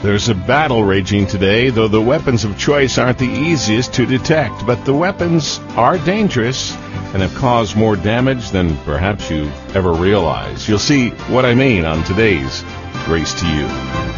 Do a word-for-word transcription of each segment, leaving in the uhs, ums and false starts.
There's a battle raging today, though the weapons of choice aren't the easiest to detect. But the weapons are dangerous and have caused more damage than perhaps you ever realized. You'll see what I mean on today's Grace to You.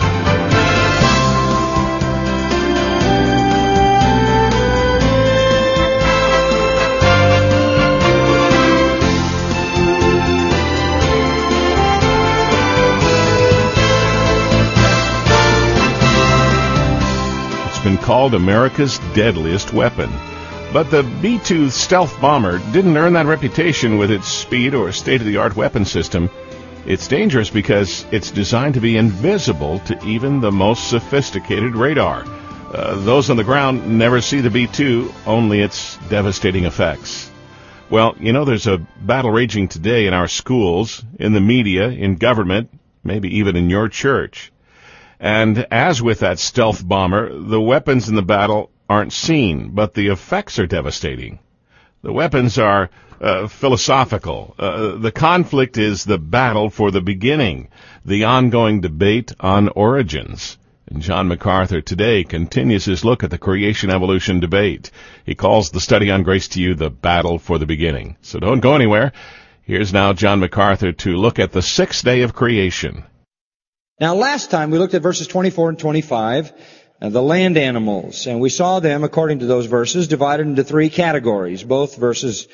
Been called America's deadliest weapon. But the B two stealth bomber didn't earn that reputation with its speed or state-of-the-art weapon system. It's dangerous because it's designed to be invisible to even the most sophisticated radar. Uh, those on the ground never see the B two, only its devastating effects. Well, you know, there's a battle raging today in our schools, in the media, in government, maybe even in your church. And as with that stealth bomber, the weapons in the battle aren't seen, but the effects are devastating. The weapons are uh, philosophical. Uh, the conflict is the battle for the beginning, the ongoing debate on origins. And John MacArthur today continues his look at the creation-evolution debate. He calls the study on Grace to You the battle for the beginning. So don't go anywhere. Here's now John MacArthur to look at the sixth day of creation. Now, last time we looked at verses twenty-four and twenty-five, uh, the land animals, and we saw them, according to those verses, divided into three categories. Both verses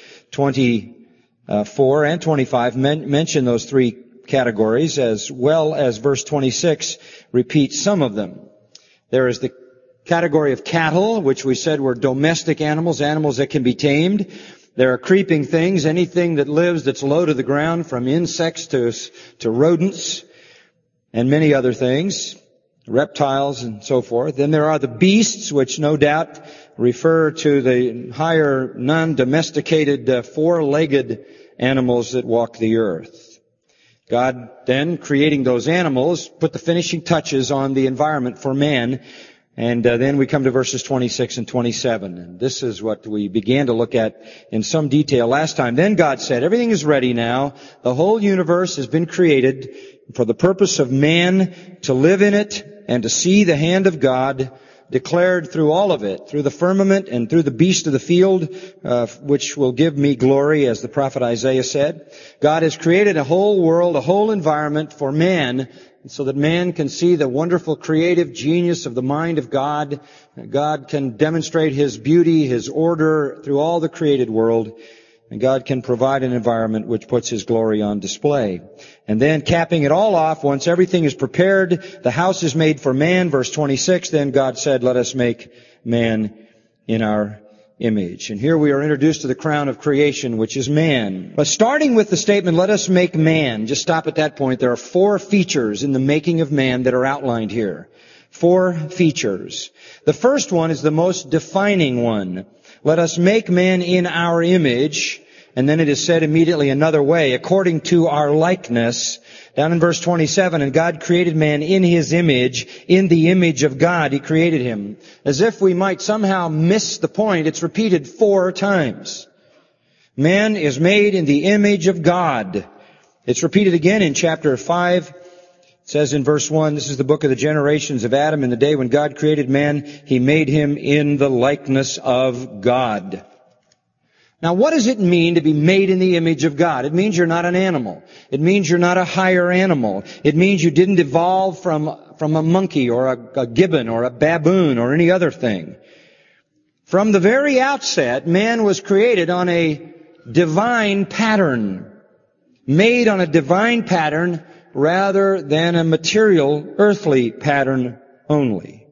twenty-four and twenty-five men- mention those three categories, as well as verse twenty-six repeats some of them. There is the category of cattle, which we said were domestic animals, animals that can be tamed. There are creeping things, anything that lives that's low to the ground, from insects to, to rodents, and many other things, reptiles and so forth. Then there are the beasts, which no doubt refer to the higher, non-domesticated, uh, four-legged animals that walk the earth. God then, creating those animals, put the finishing touches on the environment for man. And uh, then we come to verses twenty-six and twenty-seven. And this is what we began to look at in some detail last time. Then God said, everything is ready now. The whole universe has been created for the purpose of man to live in it and to see the hand of God declared through all of it, through the firmament and through the beast of the field, uh, which will give me glory, as the prophet Isaiah said. God has created a whole world, a whole environment for man, so that man can see the wonderful creative genius of the mind of God. God can demonstrate His beauty, His order through all the created world. And God can provide an environment which puts His glory on display. And then capping it all off, once everything is prepared, the house is made for man. Verse twenty-six, then God said, let us make man in our image. And here we are introduced to the crown of creation, which is man. But starting with the statement, let us make man, just stop at that point. There are four features in the making of man that are outlined here. Four features. The first one is the most defining one. Let us make man in our image. And then it is said immediately another way, according to our likeness. Down in verse twenty-seven, and God created man in His image. In the image of God He created him. As if we might somehow miss the point, it's repeated four times. Man is made in the image of God. It's repeated again in chapter five. It says in verse one, this is the book of the generations of Adam. In the day when God created man, He made him in the likeness of God. Now, what does it mean to be made in the image of God? It means you're not an animal. It means you're not a higher animal. It means you didn't evolve from, from a monkey or a, a gibbon or a baboon or any other thing. From the very outset, man was created on a divine pattern. Made on a divine pattern rather than a material, earthly pattern only.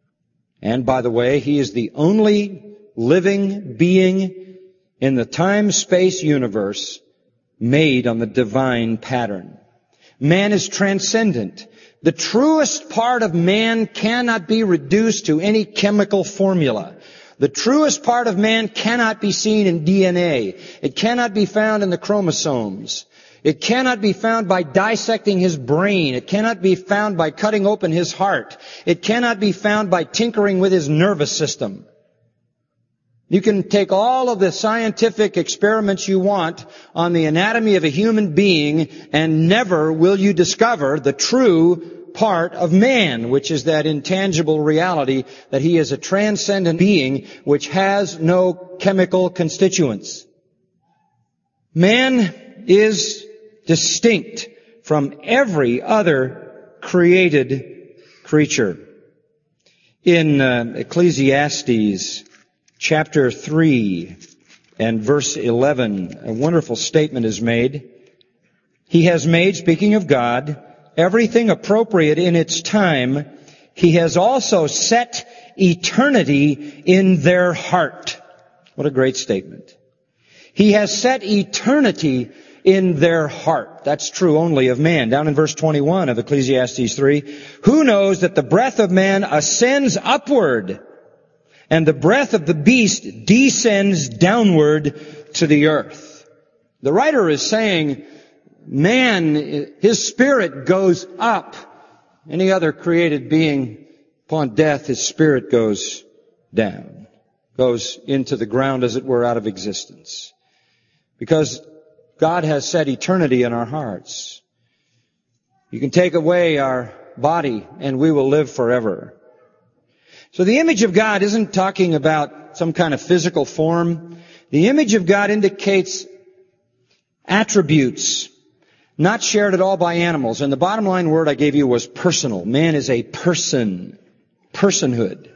And by the way, he is the only living being in the time-space universe made on the divine pattern. Man is transcendent. The truest part of man cannot be reduced to any chemical formula. The truest part of man cannot be seen in D N A. It cannot be found in the chromosomes. It cannot be found by dissecting his brain. It cannot be found by cutting open his heart. It cannot be found by tinkering with his nervous system. You can take all of the scientific experiments you want on the anatomy of a human being, and never will you discover the true part of man, which is that intangible reality that he is a transcendent being which has no chemical constituents. Man is distinct from every other created creature. In uh, Ecclesiastes chapter three and verse eleven, a wonderful statement is made. He has made, speaking of God, everything appropriate in its time. He has also set eternity in their heart. What a great statement. He has set eternity in their heart. That's true only of man. Down in verse twenty-one of Ecclesiastes three, who knows that the breath of man ascends upward, and the breath of the beast descends downward to the earth. The writer is saying, man, his spirit goes up. Any other created being, upon death, his spirit goes down, goes into the ground, as it were, out of existence. Because God has set eternity in our hearts. You can take away our body and we will live forever. So the image of God isn't talking about some kind of physical form. The image of God indicates attributes not shared at all by animals. And the bottom line word I gave you was personal. Man is a person. Personhood.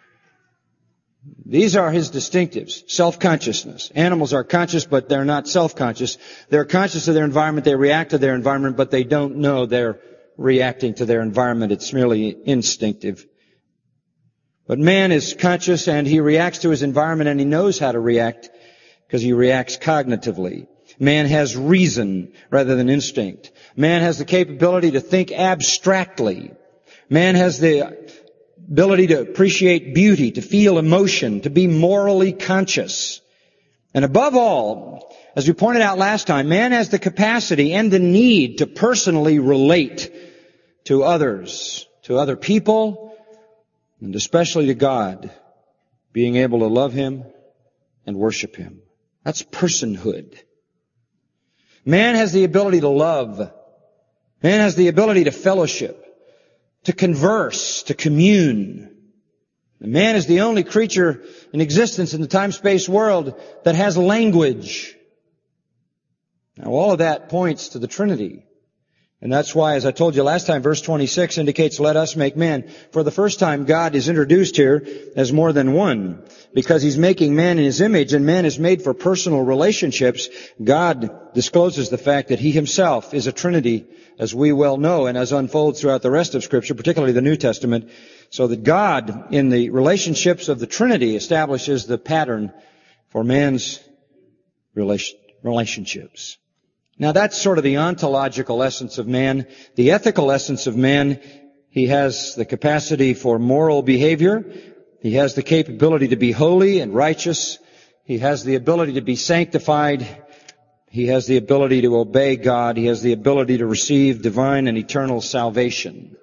These are his distinctives. Self-consciousness. Animals are conscious, but they're not self-conscious. They're conscious of their environment. They react to their environment, but they don't know they're reacting to their environment. It's merely instinctive. But man is conscious, and he reacts to his environment, and he knows how to react because he reacts cognitively. Man has reason rather than instinct. Man has the capability to think abstractly. Man has the ability to appreciate beauty, to feel emotion, to be morally conscious. And above all, as we pointed out last time, man has the capacity and the need to personally relate to others, to other people, and especially to God, being able to love him and worship him. That's personhood. Man has the ability to love. Man has the ability to fellowship, to converse, to commune. And man is the only creature in existence in the time-space world that has language. Now, all of that points to the Trinity. And that's why, as I told you last time, verse twenty-six indicates, let us make man. For the first time, God is introduced here as more than one, because he's making man in his image, and man is made for personal relationships. God discloses the fact that he himself is a Trinity, as we well know, and as unfolds throughout the rest of Scripture, particularly the New Testament, so that God, in the relationships of the Trinity, establishes the pattern for man's relation, relationships. Now that's sort of the ontological essence of man. The ethical essence of man, he has the capacity for moral behavior. He has the capability to be holy and righteous. He has the ability to be sanctified. He has the ability to obey God. He has the ability to receive divine and eternal salvation.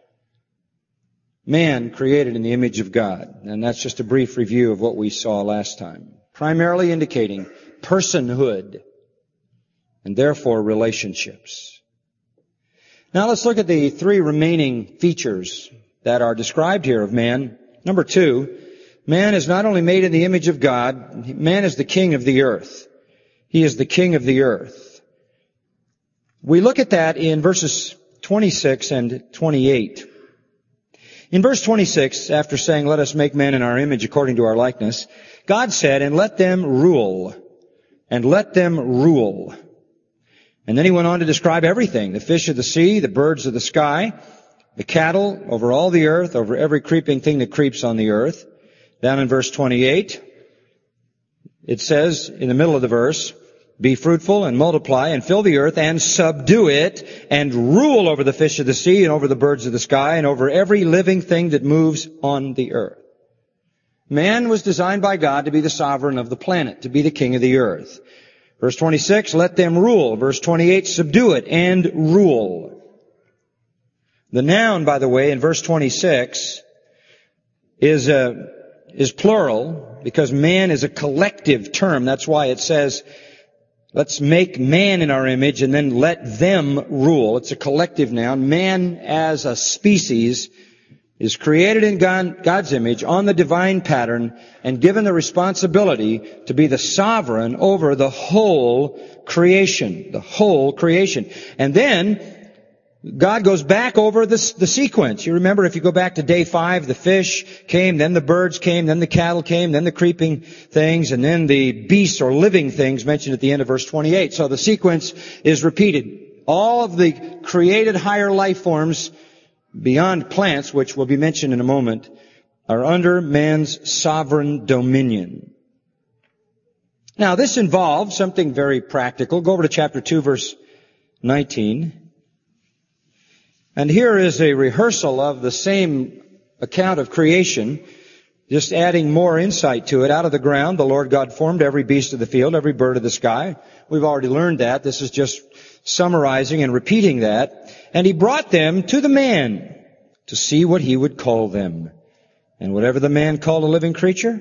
Man created in the image of God. And that's just a brief review of what we saw last time. Primarily indicating personhood, and therefore relationships. Now let's look at the three remaining features that are described here of man. Number two, man is not only made in the image of God, man is the king of the earth. He is the king of the earth. We look at that in verses twenty-six and twenty-eight. In verse twenty-six, after saying, let us make man in our image according to our likeness, God said, and let them rule, and let them rule. And then he went on to describe everything, the fish of the sea, the birds of the sky, the cattle over all the earth, over every creeping thing that creeps on the earth. Down in verse twenty-eight, it says in the middle of the verse, be fruitful and multiply and fill the earth and subdue it and rule over the fish of the sea and over the birds of the sky and over every living thing that moves on the earth. Man was designed by God to be the sovereign of the planet, to be the king of the earth. Verse twenty-six, let them rule. Verse twenty-eight, subdue it and rule. The noun, by the way, in verse twenty-six is a, is plural because man is a collective term. That's why it says, Let's make man in our image and then let them rule. It's a collective noun. Man as a species is created in God, God's image on the divine pattern and given the responsibility to be the sovereign over the whole creation. The whole creation. And then God goes back over this, the sequence. You remember if you go back to day five, the fish came, then the birds came, then the cattle came, then the creeping things, and then the beasts or living things mentioned at the end of verse twenty-eight. So the sequence is repeated. All of the created higher life forms beyond plants, which will be mentioned in a moment, are under man's sovereign dominion. Now, this involves something very practical. Go over to chapter two, verse nineteen. And here is a rehearsal of the same account of creation, just adding more insight to it. Out of the ground, the Lord God formed every beast of the field, every bird of the sky. We've already learned that. This is just summarizing and repeating that. And He brought them to the man to see what he would call them. And whatever the man called a living creature,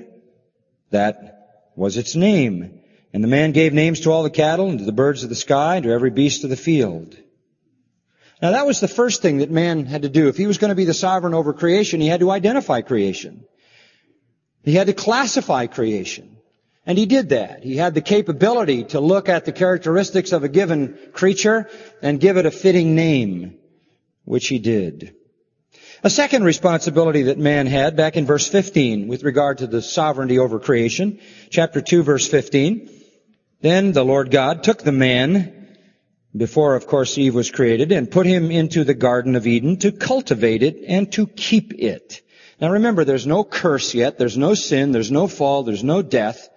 that was its name. And the man gave names to all the cattle and to the birds of the sky and to every beast of the field. Now that was the first thing that man had to do. If he was going to be the sovereign over creation, he had to identify creation. He had to classify creation. And he did that. He had the capability to look at the characteristics of a given creature and give it a fitting name, which he did. A second responsibility that man had back in verse fifteen with regard to the sovereignty over creation, chapter two, verse fifteen. Then the Lord God took the man, before, of course, Eve was created, and put him into the Garden of Eden to cultivate it and to keep it. Now remember, there's no curse yet, there's no sin, there's no fall, there's no death.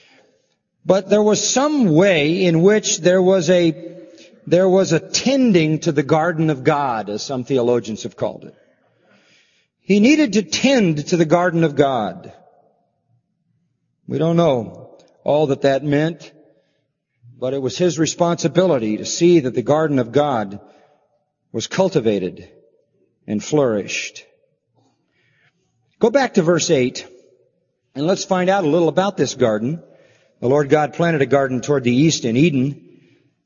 But there was some way in which there was a, there was a tending to the garden of God, as some theologians have called it. He needed to tend to the garden of God. We don't know all that that meant, but it was his responsibility to see that the garden of God was cultivated and flourished. Go back to verse eight, and let's find out a little about this garden. The Lord God planted a garden toward the east in Eden,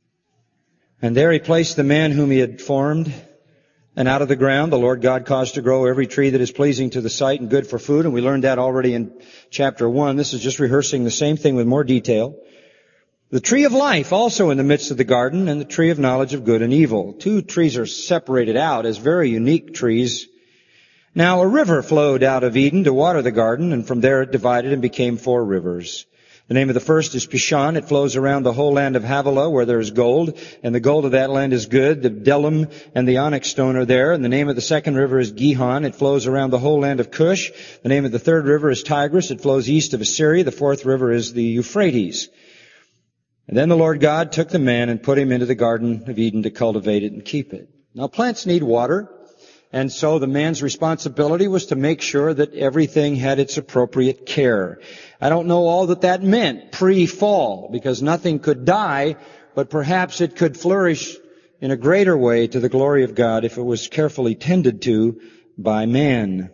and there He placed the man whom He had formed. And out of the ground the Lord God caused to grow every tree that is pleasing to the sight and good for food. And we learned that already in chapter one. This is just rehearsing the same thing with more detail. The tree of life also in the midst of the garden, and the tree of knowledge of good and evil. Two trees are separated out as very unique trees. Now a river flowed out of Eden to water the garden, and from there it divided and became four rivers. The name of the first is Pishon. It flows around the whole land of Havilah, where there is gold, and the gold of that land is good. The bdellium and the onyx stone are there. And the name of the second river is Gihon. It flows around the whole land of Cush. The name of the third river is Tigris. It flows east of Assyria. The fourth river is the Euphrates. And then the Lord God took the man and put him into the Garden of Eden to cultivate it and keep it. Now plants need water, and so the man's responsibility was to make sure that everything had its appropriate care. I don't know all that that meant pre-fall, because nothing could die, but perhaps it could flourish in a greater way to the glory of God if it was carefully tended to by man.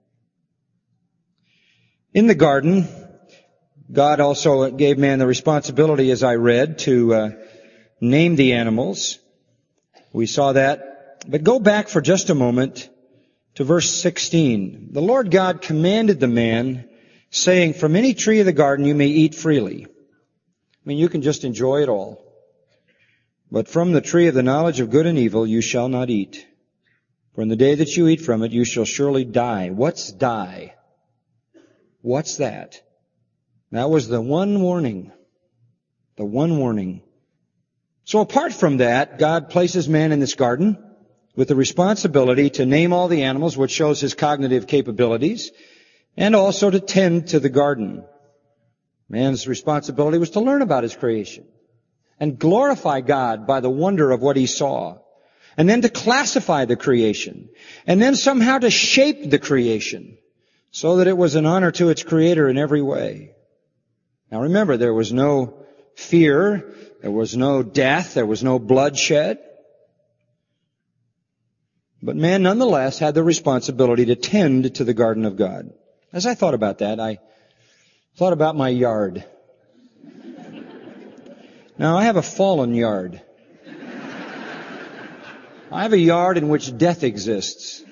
In the garden, God also gave man the responsibility, as I read, to uh, name the animals. We saw that. But go back for just a moment to verse sixteen. The Lord God commanded the man, saying, from any tree of the garden you may eat freely. I mean, you can just enjoy it all. But from the tree of the knowledge of good and evil you shall not eat. For in the day that you eat from it you shall surely die. What's die? What's that? That was the one warning. The one warning. So apart from that, God places man in this garden with the responsibility to name all the animals, which shows his cognitive capabilities, and also to tend to the garden. Man's responsibility was to learn about his creation and glorify God by the wonder of what he saw, and then to classify the creation, and then somehow to shape the creation so that it was an honor to its Creator in every way. Now remember, there was no fear, there was no death, there was no bloodshed. But man nonetheless had the responsibility to tend to the garden of God. As I thought about that, I thought about my yard. Now, I have a fallen yard. I have a yard in which death exists.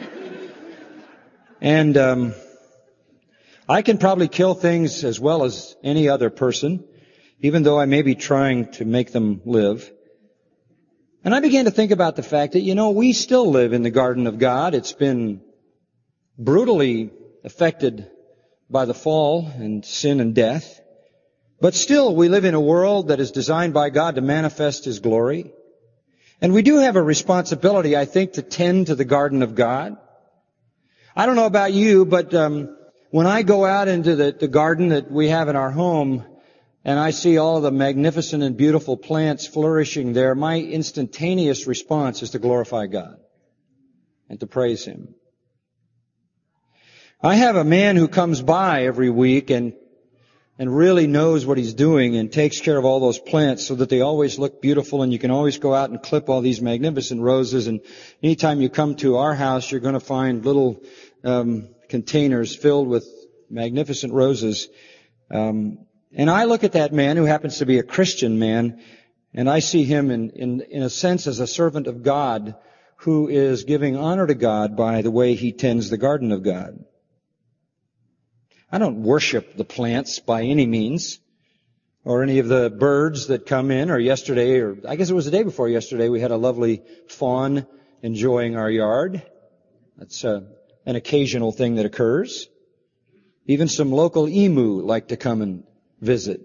And um, I can probably kill things as well as any other person, even though I may be trying to make them live. And I began to think about the fact that, you know, we still live in the garden of God. It's been brutally affected by the fall and sin and death. But still, we live in a world that is designed by God to manifest His glory. And we do have a responsibility, I think, to tend to the garden of God. I don't know about you, but um, when I go out into the, the garden that we have in our home, and I see all of the magnificent and beautiful plants flourishing there, my instantaneous response is to glorify God and to praise Him. I have a man who comes by every week and and really knows what he's doing and takes care of all those plants so that they always look beautiful, and you can always go out and clip all these magnificent roses. And anytime you come to our house, you're going to find little um, containers filled with magnificent roses. Um, and I look at that man, who happens to be a Christian man, and I see him in, in, in a sense as a servant of God who is giving honor to God by the way he tends the garden of God. I don't worship the plants by any means, or any of the birds that come in, or yesterday, or I guess it was the day before yesterday, we had a lovely fawn enjoying our yard. That's uh, an occasional thing that occurs. Even some local emu like to come and visit.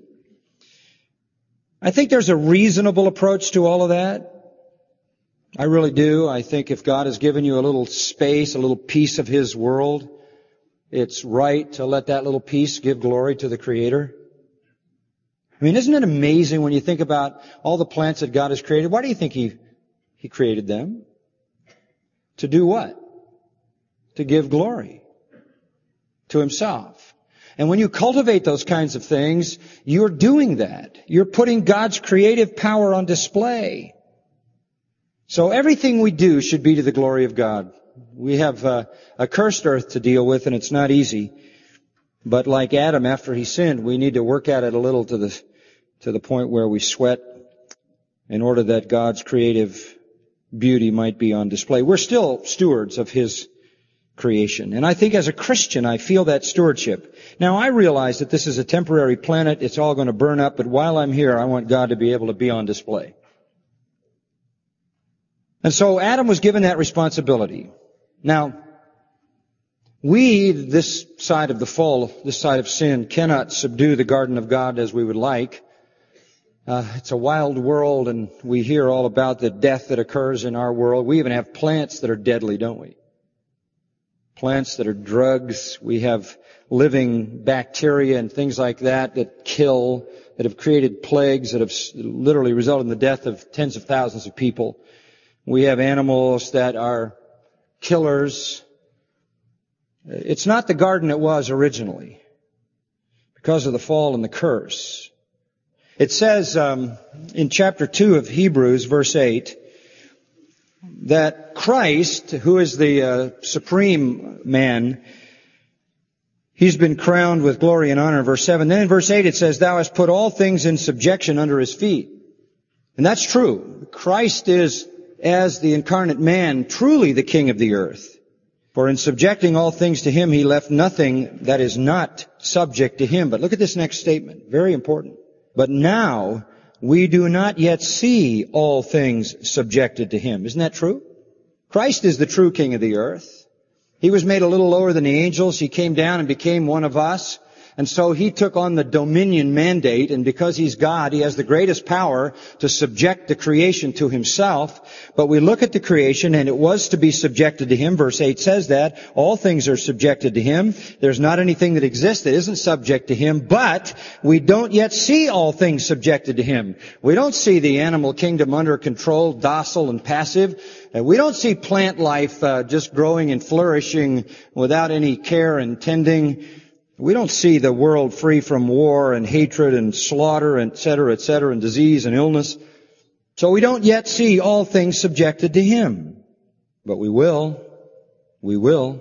I think there's a reasonable approach to all of that. I really do. I think if God has given you a little space, a little piece of His world, it's right to let that little piece give glory to the Creator. I mean, isn't it amazing when you think about all the plants that God has created? Why do you think He, He created them? To do what? To give glory to Himself. And when you cultivate those kinds of things, you're doing that. You're putting God's creative power on display. So everything we do should be to the glory of God. We have uh, a cursed earth to deal with, and it's not easy. But like Adam, after he sinned, we need to work at it a little to the to the point where we sweat in order that God's creative beauty might be on display. We're still stewards of His creation. And I think as a Christian, I feel that stewardship. Now, I realize that this is a temporary planet. It's all going to burn up. But while I'm here, I want God to be able to be on display. And so Adam was given that responsibility. Now, we, this side of the fall, this side of sin, cannot subdue the garden of God as we would like. Uh, it's a wild world, and we hear all about the death that occurs in our world. We even have plants that are deadly, don't we? Plants that are drugs. We have living bacteria and things like that that kill, that have created plagues, that have literally resulted in the death of tens of thousands of people. We have animals that are killers. It's not the garden it was originally because of the fall and the curse. It says um, in chapter two of Hebrews, verse eight, that Christ, who is the uh, supreme man, He's been crowned with glory and honor. Verse seven. Then in verse eight it says, Thou hast put all things in subjection under His feet. And that's true. Christ is, as the incarnate man, truly the King of the earth. For in subjecting all things to Him, He left nothing that is not subject to Him. But look at this next statement. Very important. But now we do not yet see all things subjected to Him. Isn't that true? Christ is the true King of the earth. He was made a little lower than the angels. He came down and became one of us. And so He took on the dominion mandate, and because He's God, He has the greatest power to subject the creation to Himself. But we look at the creation, and it was to be subjected to Him. Verse eight says that. All things are subjected to Him. There's not anything that exists that isn't subject to Him, but we don't yet see all things subjected to Him. We don't see the animal kingdom under control, docile and passive. And we don't see plant life uh, just growing and flourishing without any care and tending. We don't see the world free from war and hatred and slaughter, et cetera, et cetera, and disease and illness. So we don't yet see all things subjected to Him. But we will. We will.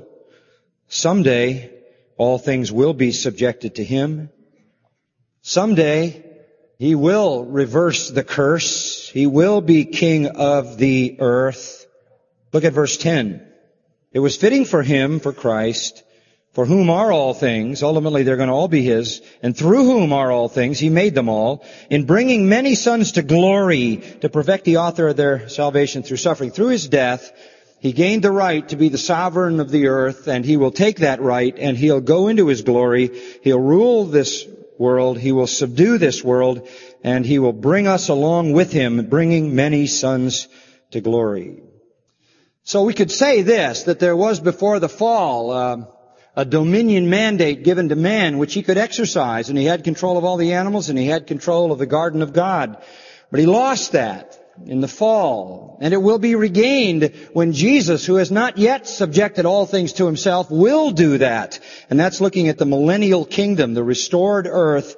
Someday, all things will be subjected to Him. Someday, He will reverse the curse. He will be king of the earth. Look at verse ten. It was fitting for him, for Christ, for whom are all things, ultimately they're going to all be his, and through whom are all things, he made them all, in bringing many sons to glory, to perfect the author of their salvation through suffering. Through his death, he gained the right to be the sovereign of the earth, and he will take that right, and he'll go into his glory. He'll rule this world. He will subdue this world, and he will bring us along with him, bringing many sons to glory. So we could say this, that there was before the fall uh, a dominion mandate given to man which he could exercise, and he had control of all the animals, and he had control of the garden of God. But he lost that in the fall, and it will be regained when Jesus, who has not yet subjected all things to himself, will do that. And that's looking at the millennial kingdom, the restored earth,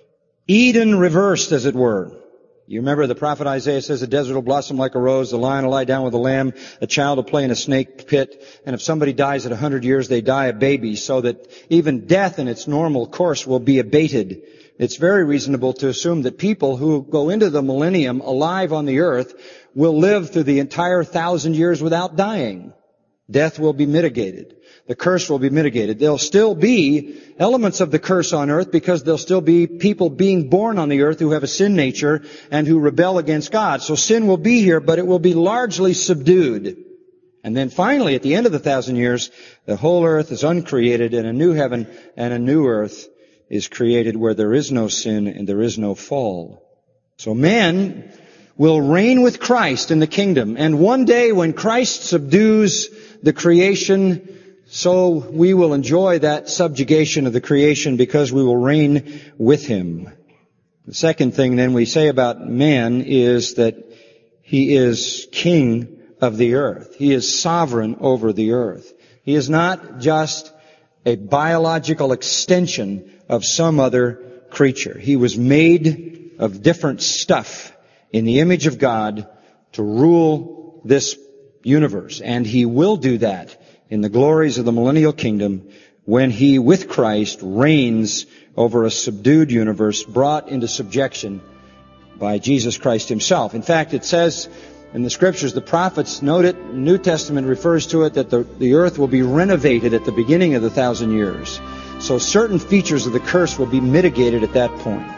Eden reversed, as it were. You remember the prophet Isaiah says the desert will blossom like a rose, the lion will lie down with the lamb, a child will play in a snake pit, and if somebody dies at a hundred years, they die a baby, so that even death in its normal course will be abated. It's very reasonable to assume that people who go into the millennium alive on the earth will live through the entire thousand years without dying. Death will be mitigated. The curse will be mitigated. There'll still be elements of the curse on earth because there'll still be people being born on the earth who have a sin nature and who rebel against God. So sin will be here, but it will be largely subdued. And then finally, at the end of the thousand years, the whole earth is uncreated and a new heaven and a new earth is created where there is no sin and there is no fall. So man will reign with Christ in the kingdom. And one day when Christ subdues the creation, so we will enjoy that subjugation of the creation because we will reign with him. The second thing then we say about man is that he is king of the earth. He is sovereign over the earth. He is not just a biological extension of some other creature. He was made of different stuff in the image of God to rule this universe. And he will do that in the glories of the millennial kingdom when he, with Christ, reigns over a subdued universe brought into subjection by Jesus Christ himself. In fact, it says in the Scriptures, the prophets note it, the New Testament refers to it, that the, the earth will be renovated at the beginning of the thousand years. So certain features of the curse will be mitigated at that point.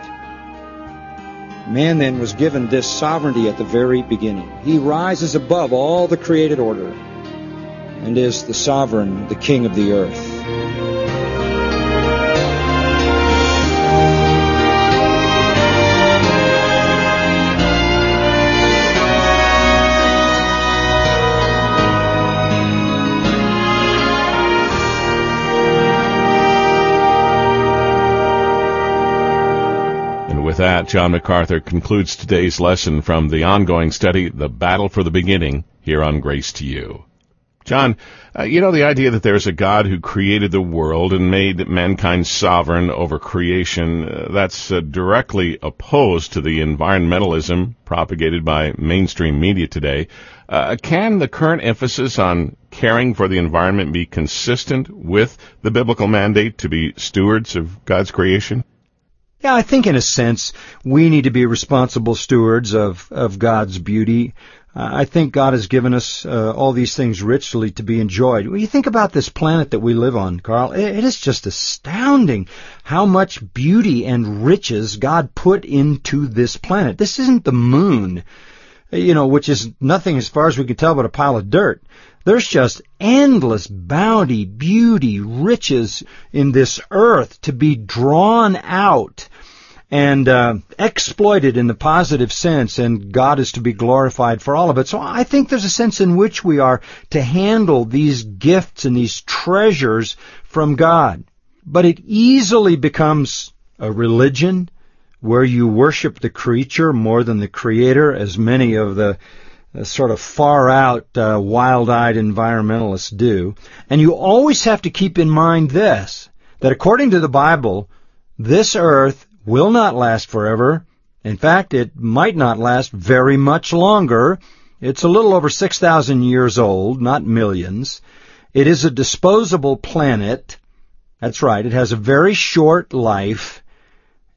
Man then was given this sovereignty at the very beginning. He rises above all the created order and is the sovereign, the king of the earth. With that, John MacArthur concludes today's lesson from the ongoing study, The Battle for the Beginning, here on Grace to You. John, uh, you know the idea that there's a God who created the world and made mankind sovereign over creation, uh, that's uh, directly opposed to the environmentalism propagated by mainstream media today. Uh, can the current emphasis on caring for the environment be consistent with the biblical mandate to be stewards of God's creation? Yeah, I think in a sense we need to be responsible stewards of, of God's beauty. Uh, I think God has given us uh, all these things richly to be enjoyed. When you think about this planet that we live on, Carl, it, it is just astounding how much beauty and riches God put into this planet. This isn't the moon, you know, which is nothing as far as we can tell but a pile of dirt. There's just endless bounty, beauty, riches in this earth to be drawn out and uh, exploited in the positive sense, and God is to be glorified for all of it. So I think there's a sense in which we are to handle these gifts and these treasures from God. But it easily becomes a religion where you worship the creature more than the Creator, as many of the Uh, sort of far-out, uh, wild-eyed environmentalists do. And you always have to keep in mind this, that according to the Bible, this earth will not last forever. In fact, it might not last very much longer. It's a little over six thousand years old, not millions. It is a disposable planet. That's right, it has a very short life.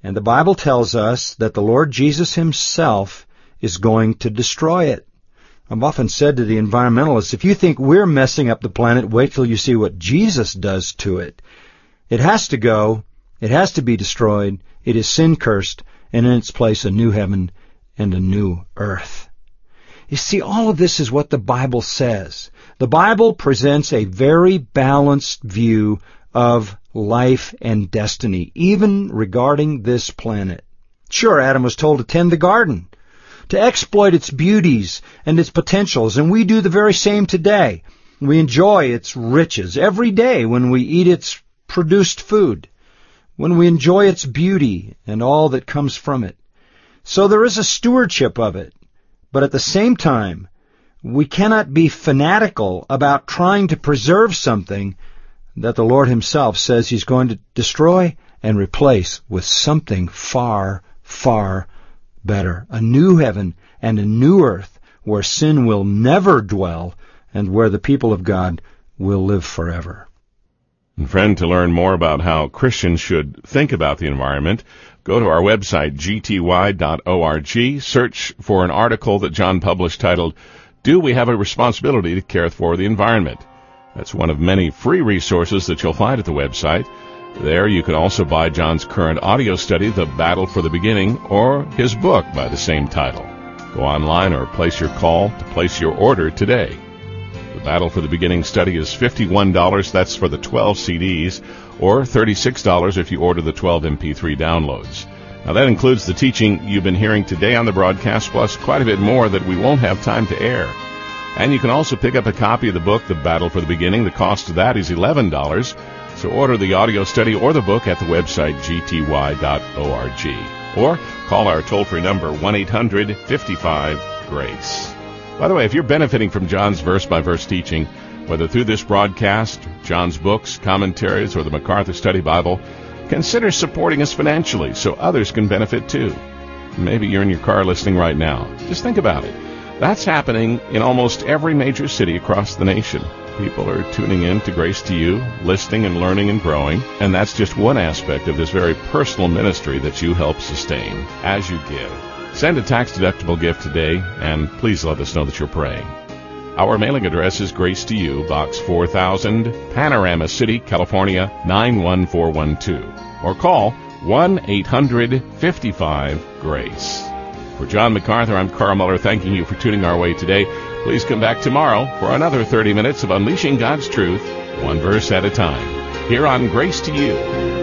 And the Bible tells us that the Lord Jesus himself is going to destroy it. I've often said to the environmentalists, if you think we're messing up the planet, wait till you see what Jesus does to it. It has to go. It has to be destroyed. It is sin-cursed, and in its place a new heaven and a new earth. You see, all of this is what the Bible says. The Bible presents a very balanced view of life and destiny, even regarding this planet. Sure, Adam was told to tend the garden, to exploit its beauties and its potentials, and we do the very same today. We enjoy its riches every day when we eat its produced food, when we enjoy its beauty and all that comes from it. So there is a stewardship of it. But at the same time, we cannot be fanatical about trying to preserve something that the Lord himself says he's going to destroy and replace with something far, far better. A new heaven and a new earth where sin will never dwell and where the people of God will live forever. And friend, to learn more about how Christians should think about the environment, go to our website, g t y dot org, search for an article that John published titled, Do We Have a Responsibility to Care for the Environment? That's one of many free resources that you'll find at the website. There you can also buy John's current audio study, The Battle for the Beginning, or his book by the same title. Go online or place your call to place your order today. The Battle for the Beginning study is fifty-one dollars, that's for the twelve C Ds, or thirty-six dollars if you order the twelve M P three downloads. Now that includes the teaching you've been hearing today on the broadcast, plus quite a bit more that we won't have time to air. And you can also pick up a copy of the book, The Battle for the Beginning. The cost of that is eleven dollars. So order the audio study or the book at the website g t y dot org. Or call our toll-free number, one eight hundred fifty-five GRACE. By the way, if you're benefiting from John's verse-by-verse teaching, whether through this broadcast, John's books, commentaries, or the MacArthur Study Bible, consider supporting us financially so others can benefit too. Maybe you're in your car listening right now. Just think about it. That's happening in almost every major city across the nation. People are tuning in to Grace to You, listening and learning and growing, and that's just one aspect of this very personal ministry that you help sustain as you give. Send a tax-deductible gift today, and please let us know that you're praying. Our mailing address is Grace to You, Box four thousand, Panorama City, California, nine one four one two. Or call one eight hundred fifty-five GRACE. For John MacArthur, I'm Carl Muller, thanking you for tuning our way today. Please come back tomorrow for another thirty minutes of Unleashing God's Truth, one verse at a time, here on Grace to You.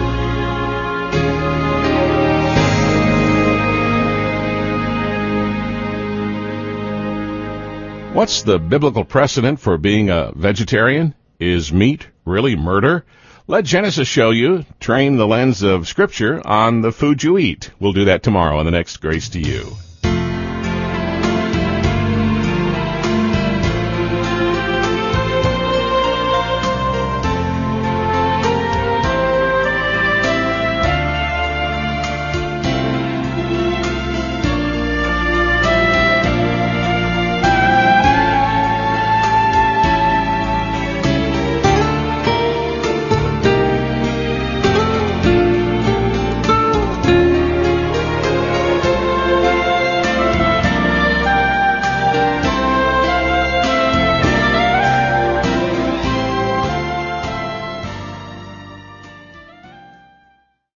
What's the biblical precedent for being a vegetarian? Is meat really murder? Let Genesis show you. Train the lens of Scripture on the food you eat. We'll do that tomorrow on the next Grace to You.